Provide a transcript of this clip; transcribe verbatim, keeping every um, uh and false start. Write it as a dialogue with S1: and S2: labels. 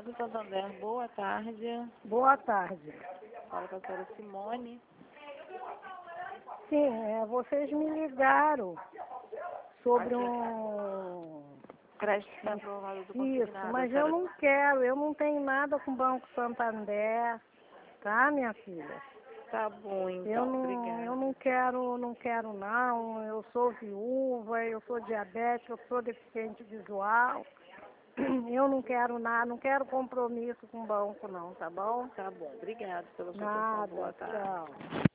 S1: Banco Santander, boa tarde.
S2: Boa tarde.
S1: Fala com a senhora Simone.
S2: Sim, é, vocês me ligaram sobre um...
S1: Crédito está aprovado do
S2: Isso,
S1: consignado.
S2: mas
S1: a
S2: eu
S1: senhora-
S2: não quero, eu não tenho nada com o Banco Santander, tá, minha filha?
S1: Tá bom, então.
S2: Eu não,
S1: Obrigada.
S2: eu não quero, não quero não, eu sou viúva, eu sou diabética, eu sou deficiente visual, eu não quero nada, não quero compromisso com o banco não, tá bom?
S1: Tá bom, obrigado pela sua atenção.
S2: Nada,
S1: Boa tarde.
S2: tchau.